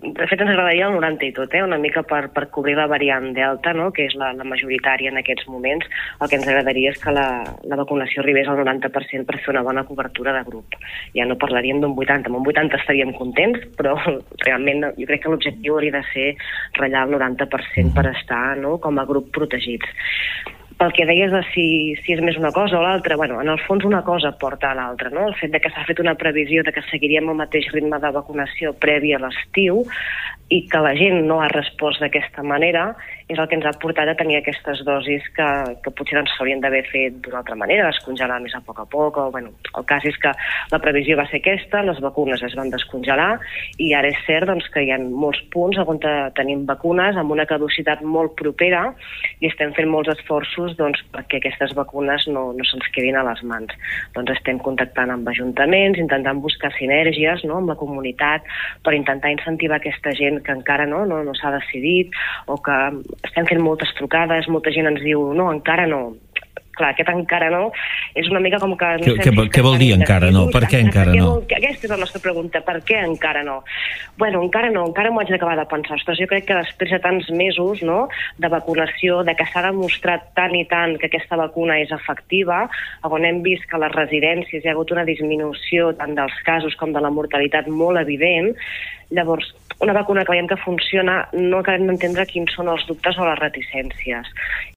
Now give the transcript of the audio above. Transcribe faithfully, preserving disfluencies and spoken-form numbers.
De fet, ens agradaria el noranta i tot, eh? una mica per, per cobrir la variant Delta, no? que és la, la majoritària en aquests moments. El que ens agradaria és que la, la vacunació arribés al noranta per cent per fer una bona cobertura de grup. Ja no parlaríem d'un vuitanta, amb un vuitanta estaríem contents, però realment jo crec que l'objectiu hauria de ser ratllar el noranta per cent per estar, no? com a grup protegits. Pel que deies de si, si és més una cosa o l'altra, bueno, en el fons una cosa porta a l'altra, no? El fet de que s'ha fet una previsió de que seguiríem el mateix ritme de vacunació previ a l'estiu i que la gent no ha respost d'aquesta manera és el que ens ha portat a tenir aquestes dosis que, que potser doncs s'haurien d'haver fet d'una altra manera, descongelar més a poc a poc, o, bueno, el cas és que la previsió va ser aquesta, les vacunes es van descongelar i ara és cert doncs, que hi ha molts punts on tenim vacunes amb una caducitat molt propera i estem fent molts esforços doncs, perquè aquestes vacunes no, no se'ns quedin a les mans. Doncs estem contactant amb ajuntaments, intentant buscar sinergies no, amb la comunitat per intentar incentivar aquesta gent que encara no, no, no s'ha decidit o que estem fent moltes trucades, molta gent ens diu no, encara no. Clar, aquest encara no és una mica com que... No què, sé, què, què vol dir encara no? Per què encara no? Aquesta és la nostra pregunta, per què encara no? Bueno, encara no, encara m'ho haig d'acabar de pensar. Ostres, jo crec que després de tants mesos no, de vacunació, de que s'ha demostrat tant i tant que aquesta vacuna és efectiva, on hem vist que a les residències hi ha hagut una disminució tant dels casos com de la mortalitat molt evident, llavors una vacuna que veiem que funciona no acabem d'entendre quins són els dubtes o les reticències.